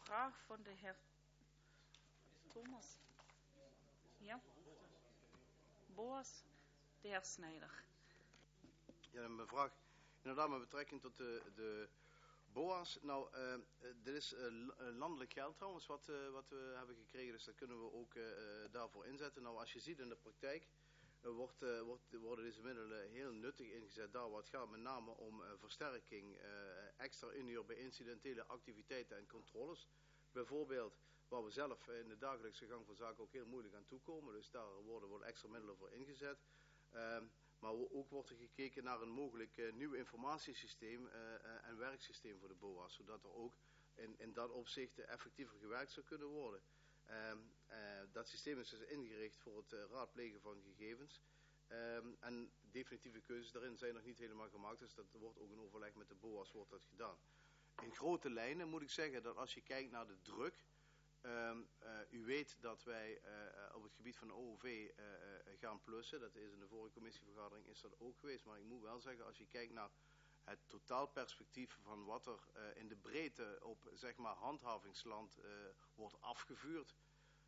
vraag van de heer Thomas. Ja. Boas, de heer Snijder. Ja, mijn vraag inderdaad met betrekking tot de BOA's. Nou, dit is landelijk geld trouwens wat we hebben gekregen, dus dat kunnen we ook daarvoor inzetten. Nou, als je ziet in de praktijk worden deze middelen heel nuttig ingezet daar waar het gaat met name om versterking, extra inhuur bij incidentele activiteiten en controles. Bijvoorbeeld waar we zelf in de dagelijkse gang van zaken ook heel moeilijk aan toekomen, dus daar worden extra middelen voor ingezet. Maar ook wordt er gekeken naar een mogelijk nieuw informatiesysteem en werksysteem voor de BOA's, zodat er ook in dat opzicht effectiever gewerkt zou kunnen worden. Dat systeem is dus ingericht voor het raadplegen van gegevens. En definitieve keuzes daarin zijn nog niet helemaal gemaakt, dus dat wordt ook in overleg met de BOA's wordt dat gedaan. In grote lijnen moet ik zeggen dat als je kijkt naar de druk, u weet dat wij op het gebied van de OOV gaan plussen. Dat is in de vorige commissievergadering is dat ook geweest. Maar ik moet wel zeggen, als je kijkt naar het totaalperspectief van wat er in de breedte op zeg maar handhavingsland wordt afgevuurd.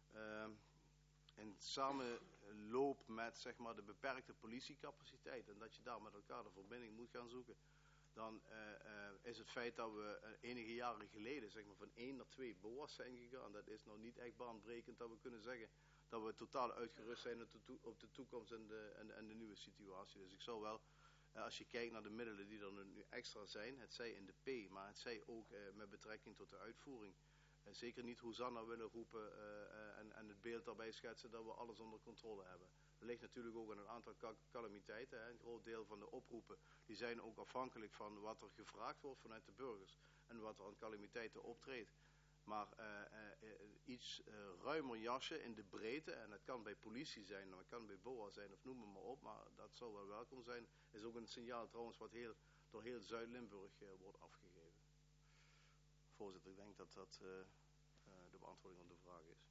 In samenloop met zeg maar de beperkte politiecapaciteit. En dat je daar met elkaar de verbinding moet gaan zoeken. Dan is het feit dat we enige jaren geleden zeg maar, van 1 naar 2 BOA's zijn gegaan. Dat is nou niet echt baanbrekend dat we kunnen zeggen dat we totaal uitgerust zijn op de toekomst en de nieuwe situatie. Dus ik zou wel, als je kijkt naar de middelen die er nu extra zijn, het zij in de P, maar het zij ook met betrekking tot de uitvoering. Zeker niet Hosanna willen roepen en het beeld daarbij schetsen dat we alles onder controle hebben. Er ligt natuurlijk ook aan een aantal calamiteiten. Hè. Een groot deel van de oproepen die zijn ook afhankelijk van wat er gevraagd wordt vanuit de burgers. En wat er aan calamiteiten optreedt. Maar iets ruimer jasje in de breedte. En dat kan bij politie zijn, dat kan bij BOA zijn of noem maar op. Maar dat zou wel welkom zijn. Is ook een signaal trouwens wat door heel Zuid-Limburg wordt afgegeven. Voorzitter, ik denk dat dat de beantwoording op de vraag is.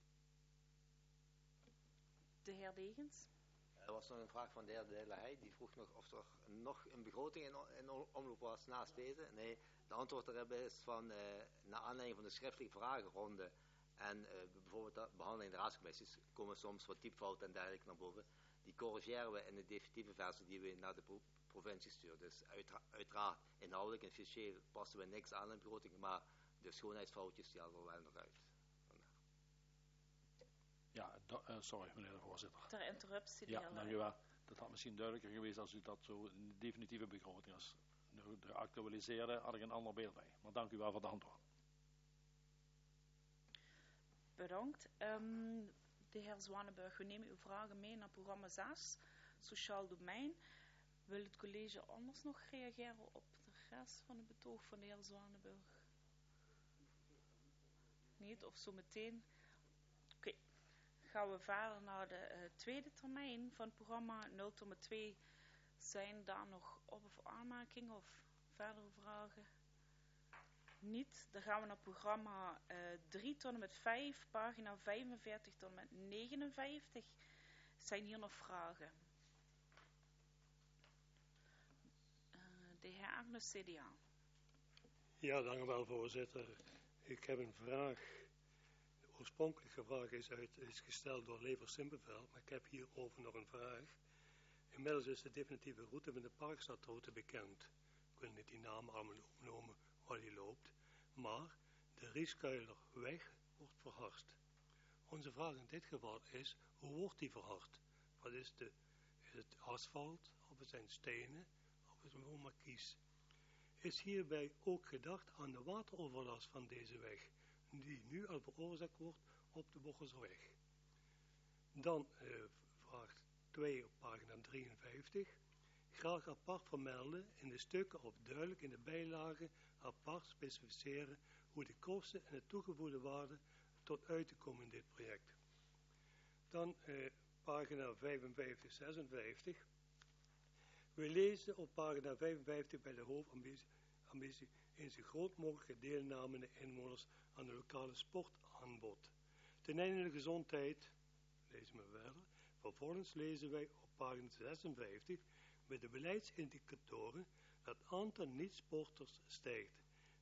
De heer Degens. Er was nog een vraag van de heer De Lahaye. Die vroeg nog of er nog een begroting in omloop was naast deze. Nee, de antwoord daarop is van naar aanleiding van de schriftelijke vragenronde en bijvoorbeeld de behandeling in de raadscommissies komen soms wat typfouten en dergelijke naar boven. Die corrigeren we in de definitieve versie die we naar de provincie sturen. Dus uiteraard inhoudelijk en financieel passen we niks aan in de begroting, maar de schoonheidsfoutjes die halen er wel nog uit. Ja, sorry meneer de voorzitter. Ter interruptie. Ja, dank u wel. Dat had misschien duidelijker geweest als u dat zo in de definitieve begroting als de actualiseerde had ik een ander beeld bij. Maar dank u wel voor de antwoord. Bedankt. De heer Zwanenburg, we nemen uw vragen mee naar programma 6, Sociaal Domein. Wil het college anders nog reageren op de rest van het betoog van de heer Zwanenburg? Niet, of zo meteen? Oké. Gaan we verder naar de tweede termijn van het programma 0,2. Zijn daar nog op- of aanmerkingen of verdere vragen? Niet. Dan gaan we naar programma 3 tot en met 5, pagina 45 tot en met 59. Zijn hier nog vragen? De heer Agnes, CDA. Ja, dank u wel, voorzitter. Ik heb een vraag. De oorspronkelijke vraag is gesteld door Lever Simpenveld, maar ik heb hierover nog een vraag. Inmiddels is de definitieve route van de Parkstadroute bekend. Ik wil niet die naam allemaal opnoemen waar die loopt. Maar de Rieskuilerweg wordt verhard. Onze vraag in dit geval is, hoe wordt die verhard? Is het asfalt, of het zijn stenen, of is het gewoon markies? Is hierbij ook gedacht aan de wateroverlast van deze weg, die nu al veroorzaakt wordt op de Bochersweg? Dan vraag 2 op pagina 53. Graag apart vermelden in de stukken of duidelijk in de bijlage apart specificeren hoe de kosten en de toegevoegde waarde tot uit te komen in dit project. Dan pagina 55, 56. We lezen op pagina 55 bij de hoofdambitie in zo groot mogelijke deelname de inwoners aan de lokale sportaanbod. Ten einde de gezondheid, lezen we verder. Vervolgens lezen wij op pagina 56 met de beleidsindicatoren dat het aantal niet-sporters stijgt.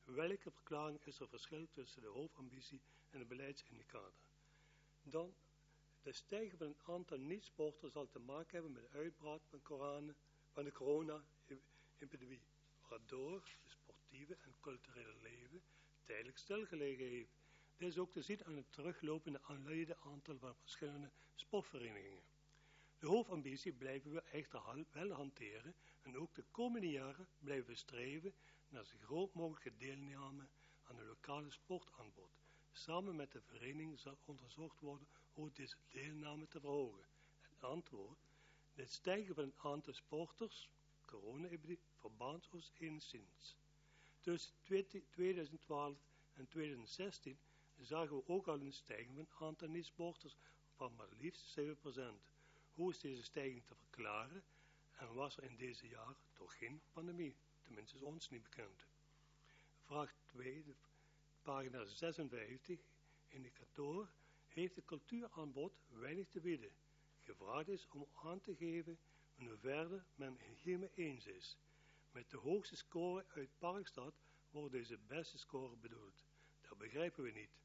Welke verklaring is er verschil tussen de hoofdambitie en de beleidsindicator? Dan, de stijging van het aantal niet-sporters zal te maken hebben met de uitbraak van de corona-epidemie, waardoor het sportieve en culturele leven tijdelijk stilgelegen heeft. Dit is ook te zien aan het teruglopende ledenaantal van verschillende sportverenigingen. De hoofdambitie blijven we echter wel hanteren en ook de komende jaren blijven we streven naar zo groot mogelijke deelname aan de lokale sportaanbod. Samen met de vereniging zal onderzocht worden hoe deze deelname te verhogen. Het antwoord, het stijgen van het aantal sporters, corona-epidemie, verbaast ons enigszins. Tussen 2012 en 2016 zagen we ook al een stijging van het aantal niet-sporters van maar liefst 7%. Hoe is deze stijging te verklaren en was er in deze jaren toch geen pandemie? Tenminste is ons niet bekend. Vraag 2, pagina 56, indicator, heeft de cultuuraanbod weinig te bieden. Gevraagd is om aan te geven in hoeverre men hiermee eens is. Met de hoogste score uit Parkstad wordt deze beste score bedoeld. Dat begrijpen we niet.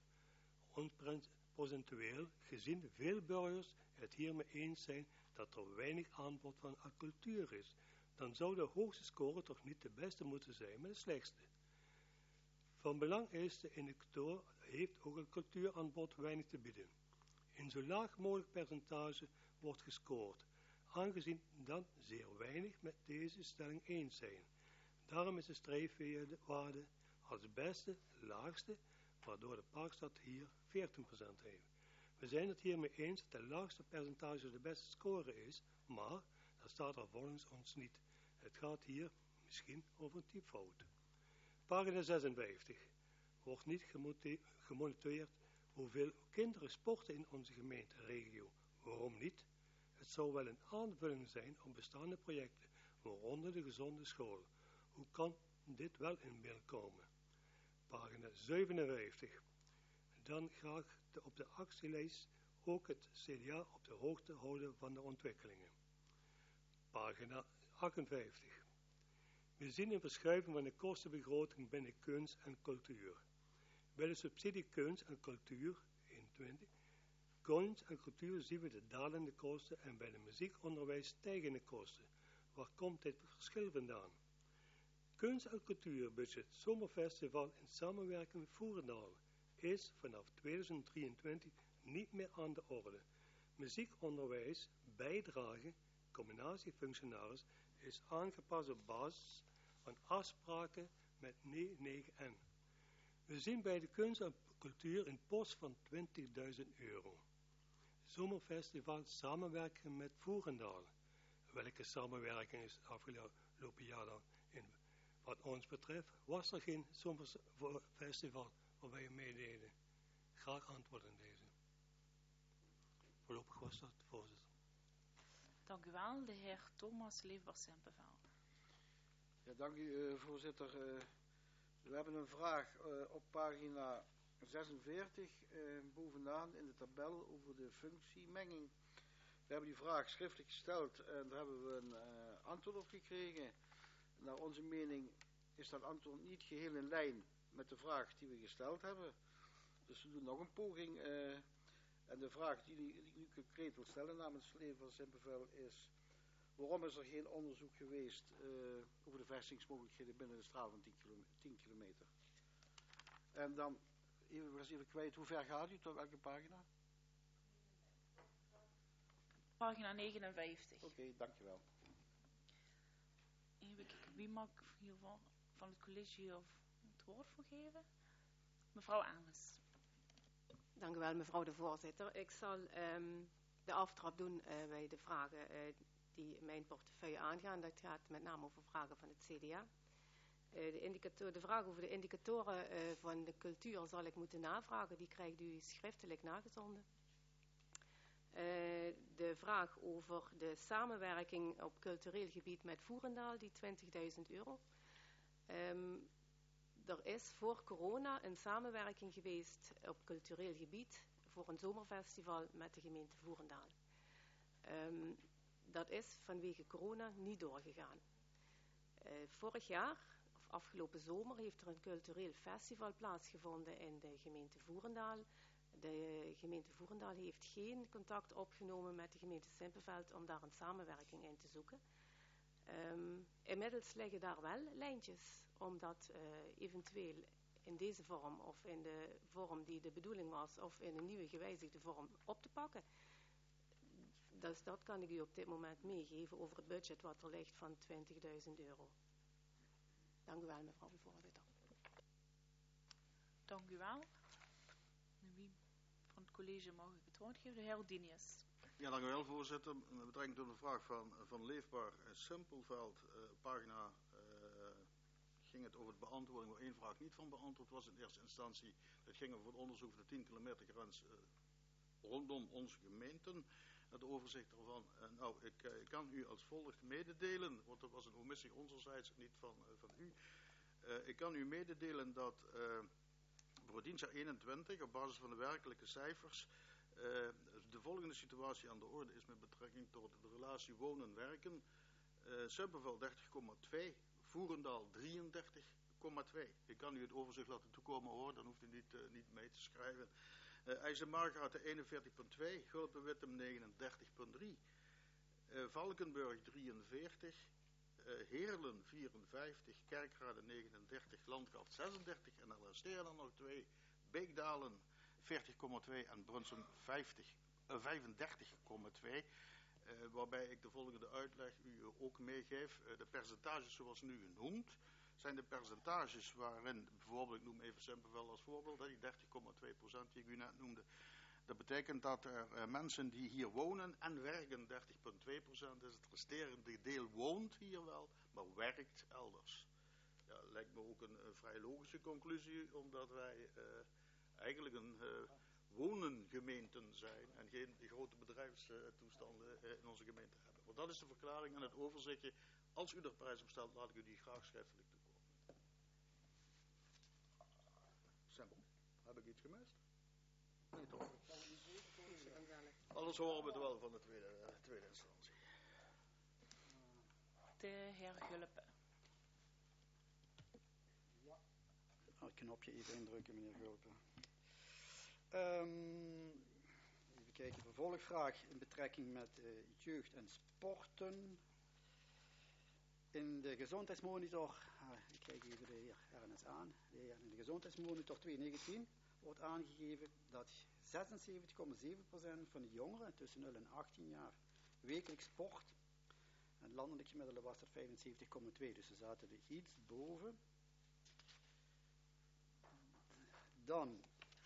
Procentueel gezien veel burgers het hiermee eens zijn dat er weinig aanbod van cultuur is, dan zou de hoogste score toch niet de beste moeten zijn, maar de slechtste. Van belang is, de indicator heeft ook een cultuuraanbod weinig te bieden. In zo laag mogelijk percentage wordt gescoord, aangezien dan zeer weinig met deze stelling eens zijn. Daarom is de streefwaarde als beste, laagste, waardoor de Parkstad hier 14% heeft. We zijn het hiermee eens dat de laagste percentage de beste score is, maar dat staat er volgens ons niet. Het gaat hier misschien over een typfout. Pagina 56. Wordt niet gemonitord hoeveel kinderen sporten in onze gemeenteregio. Waarom niet? Het zou wel een aanvulling zijn op bestaande projecten, waaronder de gezonde school. Hoe kan dit wel in beeld komen? Pagina 57. Dan graag op de actielijst ook het CDA op de hoogte houden van de ontwikkelingen. Pagina 58. We zien een verschuiving van de kostenbegroting binnen kunst en cultuur. Bij de subsidie kunst en cultuur in 20. Kunst en cultuur zien we de dalende kosten en bij de muziekonderwijs stijgende kosten. Waar komt dit verschil vandaan? Kunst en cultuurbudget Zomerfestival in samenwerking met Voerendaal is vanaf 2023 niet meer aan de orde. Muziekonderwijs, bijdrage, combinatiefunctionaris is aangepast op basis van afspraken met NE9N. We zien bij de kunst en cultuur een post van €20.000. Zomerfestival samenwerking met Voerendaal. Welke samenwerking is afgelopen jaar dan? Wat ons betreft was er geen zomerfestival waarbij we meededen. Graag antwoord aan deze. Voorlopig was dat, voorzitter. Dank u wel, de heer Thomas Leefbaar-Sempenveld. Ja, dank u, voorzitter. We hebben een vraag op pagina 46, bovenaan in de tabel over de functiemenging. We hebben die vraag schriftelijk gesteld en daar hebben we een antwoord op gekregen. Naar onze mening is dat antwoord niet geheel in lijn met de vraag die we gesteld hebben. Dus we doen nog een poging. En de vraag die ik nu concreet wil stellen namens Leefbaar-Sempenveld is: waarom is er geen onderzoek geweest over de vestigingsmogelijkheden binnen de straal van 10 kilometer? En dan, even kwijt, hoe ver gaat u? Tot welke pagina? Pagina 59. Oké, dankjewel. Even kijken, wie mag hiervan van het college hier het woord voor geven? Mevrouw Ames. Dank u wel, mevrouw de voorzitter. Ik zal de aftrap doen bij de vragen die mijn portefeuille aangaan. Dat gaat met name over vragen van het CDA. De vraag over de indicatoren van de cultuur zal ik moeten navragen. Die krijgt u schriftelijk nagezonden. De vraag over de samenwerking op cultureel gebied met Voerendaal, die €20.000. Er is voor corona een samenwerking geweest op cultureel gebied voor een zomerfestival met de gemeente Voerendaal. Dat is vanwege corona niet doorgegaan. Vorig jaar, of afgelopen zomer heeft er een cultureel festival plaatsgevonden in de gemeente Voerendaal. De gemeente Voerendaal heeft geen contact opgenomen met de gemeente Simpelveld om daar een samenwerking in te zoeken. Inmiddels liggen daar wel lijntjes om dat eventueel in deze vorm of in de vorm die de bedoeling was of in een nieuwe gewijzigde vorm op te pakken. Dus dat kan ik u op dit moment meegeven over het budget wat er ligt van €20.000. Dank u wel, mevrouw de voorzitter. Dank u wel. Wie van het college mag ik het woord geven? De heer Dinius. Ja, dank u wel, voorzitter. Met betrekking tot de vraag van Leefbaar Simpelveld, pagina, ging het over de beantwoording waar één vraag niet van beantwoord was in eerste instantie. Het ging over het onderzoek van de 10 kilometer grens rondom onze gemeenten. Het overzicht ervan. Nou, ik kan u als volgt mededelen, want dat was een omissie onderzijds, niet van u. Ik kan u mededelen dat voor het dienstjaar 21 op basis van de werkelijke cijfers de volgende situatie aan de orde is met betrekking tot de relatie wonen-werken. Simpelveld 30,2, Voerendaal 33,2. Ik kan u het overzicht laten toekomen hoor, dan hoeft u niet mee te schrijven. IJsselmargraat 41,2, Gulpen-Wittem 39,3, Valkenburg 43, Heerlen 54, Kerkrade 39, Landgraaf 36 en er resteren er nog 2, Beekdalen 40,2 en Brunsum 35,2. Waarbij ik de volgende uitleg u ook meegeef. De percentages zoals nu genoemd zijn de percentages waarin, bijvoorbeeld, ik noem even Simpelveld als voorbeeld, die 30,2% die ik u net noemde. Dat betekent dat er mensen die hier wonen en werken 30,2% is. Het resterende deel woont hier wel, maar werkt elders. Ja, lijkt me ook een vrij logische conclusie, omdat wij eigenlijk een wonengemeenten zijn en geen grote bedrijfstoestanden in onze gemeente hebben. Want dat is de verklaring en het overzichtje. Als u er prijs op stelt, laat ik u die graag schriftelijk toekomen. Simpel. Heb ik iets gemist? Nee toch? Alles horen we het wel van de tweede instantie. De heer Gulpen. Ja. Het knopje even indrukken, meneer Gulpen. Even kijken, vervolgvraag in betrekking met jeugd en sporten. In de gezondheidsmonitor, ik kijk even de heer Ernest aan, in de gezondheidsmonitor 2019 wordt aangegeven dat 76,7% van de jongeren tussen 0 en 18 jaar wekelijks sport. En het landelijk gemiddelde was dat 75,2, dus ze zaten er iets boven. Dan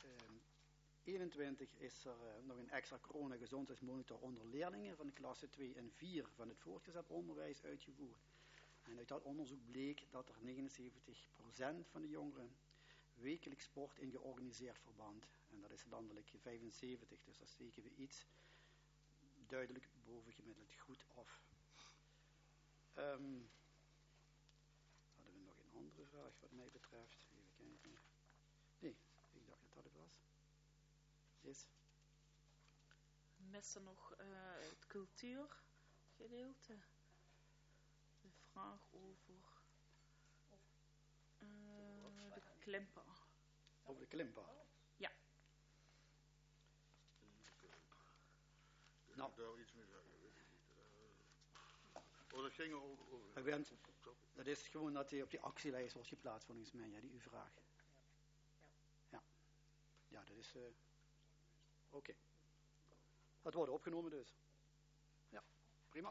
21 is er nog een extra corona gezondheidsmonitor onder leerlingen van de klasse 2 en 4 van het voortgezet onderwijs uitgevoerd. En uit dat onderzoek bleek dat er 79% van de jongeren wekelijks sport in georganiseerd verband. En dat is landelijk 75, dus dat steken we iets duidelijk bovengemiddeld goed af. Hadden we nog een andere vraag wat mij betreft? Even kijken. Nee, ik dacht dat het was. Yes. Missen nog het cultuurgedeelte. De vraag over de klimper. Over de klimper? Ja. Nou. Daar iets mee zeggen, weet ik niet. Dat ging over. Dat is gewoon dat hij op die actielijst wordt geplaatst volgens mij, ja, die u vraagt. Ja. Ja, dat is... Oké. Dat wordt opgenomen dus. Ja, prima.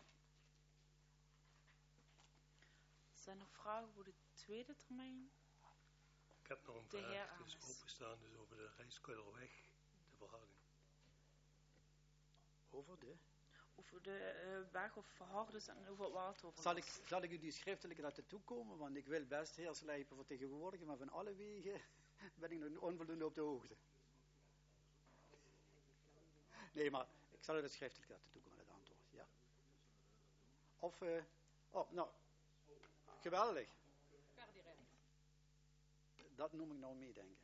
Zijn er vragen voor de tweede termijn? Ik heb nog een vraag, het is openstaan, dus over de Rijskuilerweg, de verharding. Over de? Over de weg of verharders en over het water. Zal ik u die schriftelijk laten toekomen, want ik wil best heel Slijpen vertegenwoordigen, maar van alle wegen ben ik nog onvoldoende op de hoogte. Nee, maar ik zal u dat schriftelijk laten toekomen, het antwoord, ja. Of, nou, geweldig. Dat noem ik nou meedenken.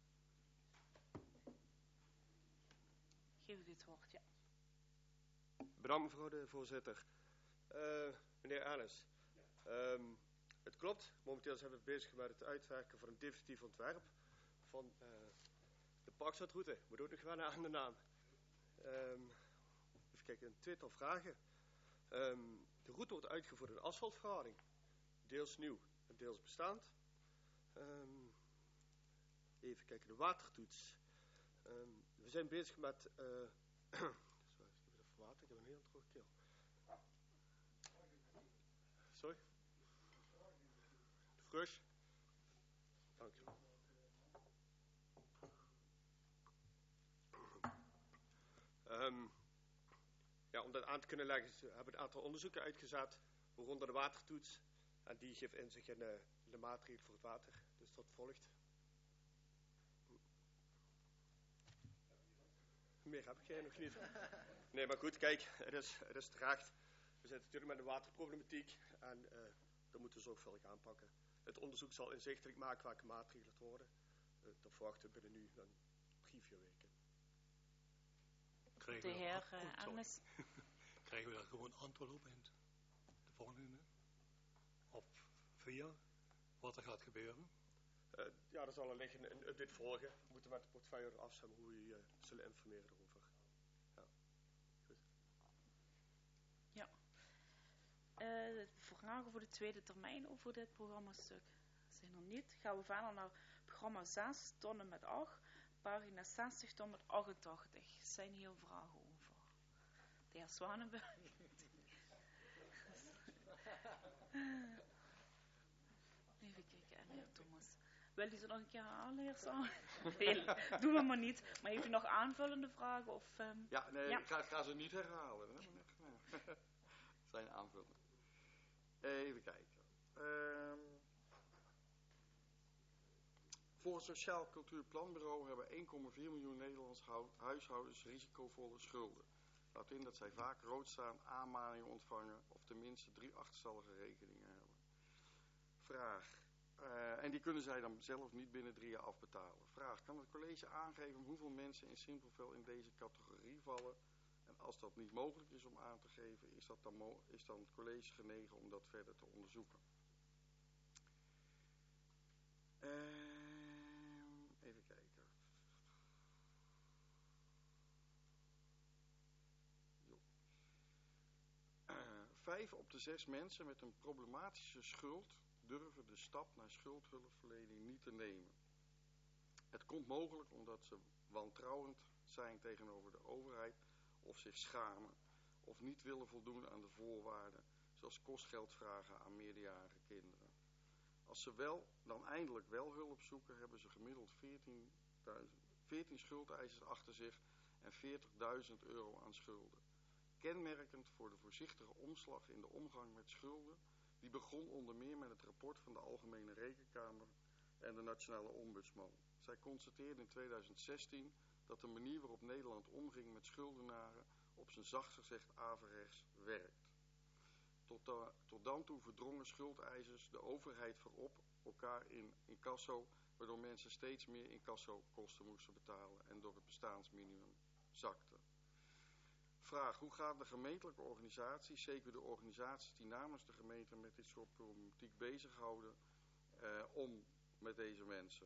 Geef u dit woord, ja. Bedankt mevrouw de voorzitter. Meneer Anis, het klopt, momenteel zijn we bezig met het uitwerken van een definitief ontwerp van de Parkstadroute. Moet ook nog wennen aan de naam. Even kijken, een tweetal vragen. De route wordt uitgevoerd in asfaltverharding, deels nieuw en deels bestaand. Even kijken, de watertoets. We zijn bezig met... water, ik heb een heel droge keel. Sorry? Fresh? Dank je. Ja, om dat aan te kunnen leggen, hebben we een aantal onderzoeken uitgezet, waaronder de watertoets. En die geeft inzicht in de maatregelen voor het water. Dus dat volgt. Meer heb ik nog niet. Nee, maar goed, kijk, het is terecht. We zitten natuurlijk met de waterproblematiek en dat moeten we zorgvuldig aanpakken. Het onderzoek zal inzichtelijk maken welke maatregelen het worden. Dat verwachten we binnen nu dan 3-4 weken. De heer Anis. Krijgen we daar gewoon antwoord op in de volgende? Of via wat er gaat gebeuren? Ja, er zal liggen een update volgen. We moeten met de portefeuille afstemmen hoe we u zullen informeren erover. Ja. Goed. Ja. De vragen voor de tweede termijn over dit programmastuk zijn er niet. Gaan we verder naar programma 6, tonnen met 8, pagina 60 tot met 88. Zijn hier vragen over? De heer Zwanenberg. Even kijken, en de heer Thomas. Wil u ze nog een keer halen, heer Zwanenberg? Nee, doen we maar niet. Maar heeft u nog aanvullende vragen? Of, Ja, nee, ja. Ik ga ze niet herhalen. Hè? Het zijn aanvullingen. Even kijken. Volgens het Sociaal Cultuur Planbureau hebben 1,4 miljoen Nederlandse huishoudens risicovolle schulden. Houdt in dat zij vaak rood staan, aanmaningen ontvangen of tenminste 3 achterstallige rekeningen hebben. Vraag. En die kunnen zij dan zelf niet binnen 3 jaar afbetalen. Vraag. Kan het college aangeven hoeveel mensen in Simpelveld in deze categorie vallen? En als dat niet mogelijk is om aan te geven, is dan het college genegen om dat verder te onderzoeken? Even kijken. 5 op de 6 mensen met een problematische schuld durven de stap naar schuldhulpverlening niet te nemen. Het komt mogelijk omdat ze wantrouwend zijn tegenover de overheid of zich schamen of niet willen voldoen aan de voorwaarden, zoals kostgeld vragen aan meerderjarige kinderen. Als ze dan eindelijk wel hulp zoeken, hebben ze gemiddeld 14 schuldeisers achter zich en 40.000 euro aan schulden. Kenmerkend voor de voorzichtige omslag in de omgang met schulden, die begon onder meer met het rapport van de Algemene Rekenkamer en de Nationale Ombudsman. Zij constateerde in 2016 dat de manier waarop Nederland omging met schuldenaren op zijn zacht gezegd averechts werkt. Tot dan toe verdrongen schuldeisers de overheid voorop elkaar in incasso, waardoor mensen steeds meer incassokosten moesten betalen en door het bestaansminimum zakten. Vraag, hoe gaan de gemeentelijke organisaties, zeker de organisaties die namens de gemeente met dit soort problematiek bezighouden, om met deze mensen?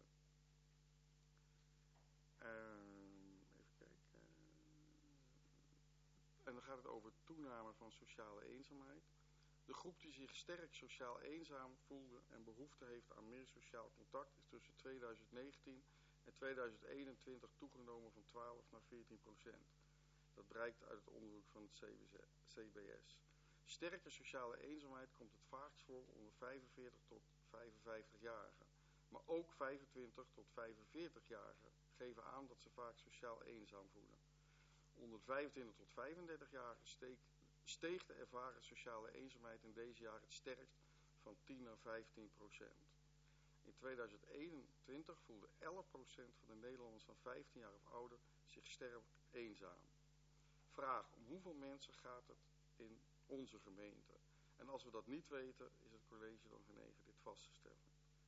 Even kijken. En dan gaat het over toename van sociale eenzaamheid. De groep die zich sterk sociaal eenzaam voelde en behoefte heeft aan meer sociaal contact is tussen 2019 en 2021 toegenomen van 12 naar 14%. Dat blijkt uit het onderzoek van het CBS. Sterke sociale eenzaamheid komt het vaakst voor onder 45 tot 55-jarigen. Maar ook 25 tot 45-jarigen geven aan dat ze vaak sociaal eenzaam voelen. Onder 25 tot 35-jarigen steeg de ervaren sociale eenzaamheid in deze jaren het sterkst van 10 naar 15%. In 2021 voelde 11% van de Nederlanders van 15 jaar of ouder zich sterk eenzaam. Vraag, om hoeveel mensen gaat het in onze gemeente? En als we dat niet weten, is het college dan genegen dit vast te stellen.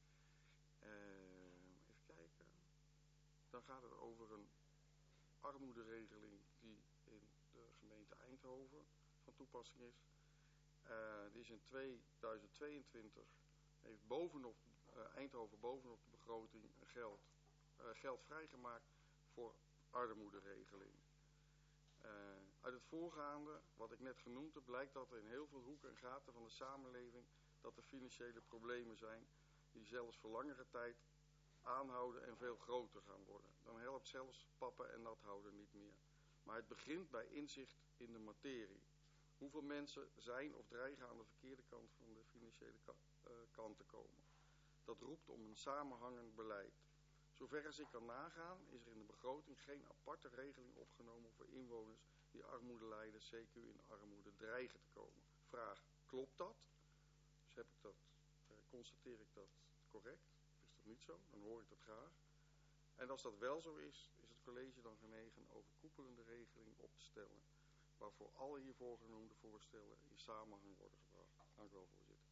Even kijken. Dan gaat het over een armoederegeling die in de gemeente gemeente Eindhoven van toepassing is. Die is in 2022, heeft Eindhoven bovenop de begroting geld vrijgemaakt voor armoederegeling. Uit het voorgaande, wat ik net genoemd heb, blijkt dat er in heel veel hoeken en gaten van de samenleving dat er financiële problemen zijn die zelfs voor langere tijd aanhouden en veel groter gaan worden. Dan helpt zelfs pappen en nat houden niet meer. Maar het begint bij inzicht in de materie. Hoeveel mensen zijn of dreigen aan de verkeerde kant van de financiële kant te komen. Dat roept om een samenhangend beleid. Zover als ik kan nagaan is er in de begroting geen aparte regeling opgenomen voor inwoners die armoede lijden, CQ in armoede dreigen te komen. Vraag, klopt dat? Dus constateer ik dat correct? Is dat niet zo? Dan hoor ik dat graag. En als dat wel zo is, is het college dan genegen overkoepelende regeling op te stellen, waarvoor alle hiervoor genoemde voorstellen in samenhang worden gebracht. Dank u wel, voorzitter.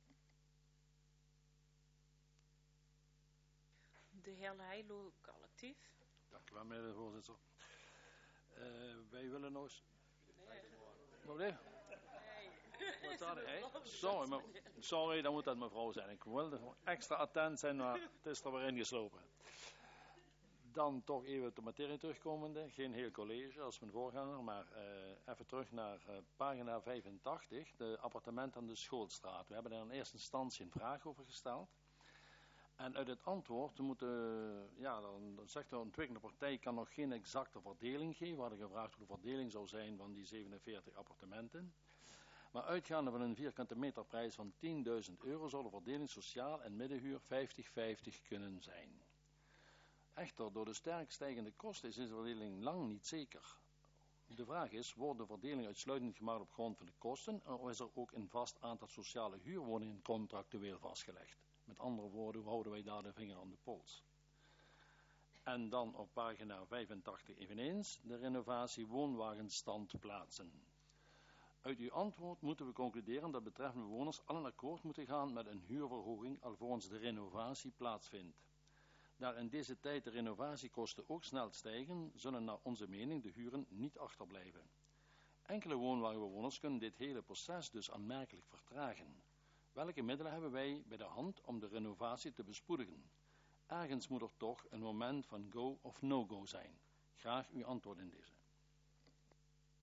De heer Heilo, collectief. Dank u wel, meneer de voorzitter. Wij willen nog eens... Nee. Sorry, dan moet dat mevrouw zijn. Ik wilde extra attent zijn, maar het is er weer ingeslopen. Dan toch even op de materie terugkomende. Geen heel college als mijn voorganger, maar even terug naar pagina 85. De appartementen aan de Schoolstraat. We hebben daar in eerste instantie een vraag over gesteld. En uit het antwoord dan zegt de ontwikkelende partij kan nog geen exacte verdeling geven. We hadden gevraagd hoe de verdeling zou zijn van die 47 appartementen. Maar uitgaande van een vierkante meterprijs van €10.000 zou de verdeling sociaal en middenhuur 50-50 kunnen zijn. Echter, door de sterk stijgende kosten is deze verdeling lang niet zeker. De vraag is, wordt de verdeling uitsluitend gemaakt op grond van de kosten, of is er ook een vast aantal sociale huurwoningen contractueel vastgelegd? Met andere woorden, hoe houden wij daar de vinger aan de pols? En dan op pagina 85 eveneens, de renovatie woonwagenstandplaatsen. Uit uw antwoord moeten we concluderen dat betreffende bewoners allen akkoord moeten gaan met een huurverhoging alvorens de renovatie plaatsvindt. Daar in deze tijd de renovatiekosten ook snel stijgen, zullen naar onze mening de huren niet achterblijven. Enkele woonwagenbewoners kunnen dit hele proces dus aanmerkelijk vertragen. Welke middelen hebben wij bij de hand om de renovatie te bespoedigen? Ergens moet er toch een moment van go of no-go zijn. Graag uw antwoord in deze.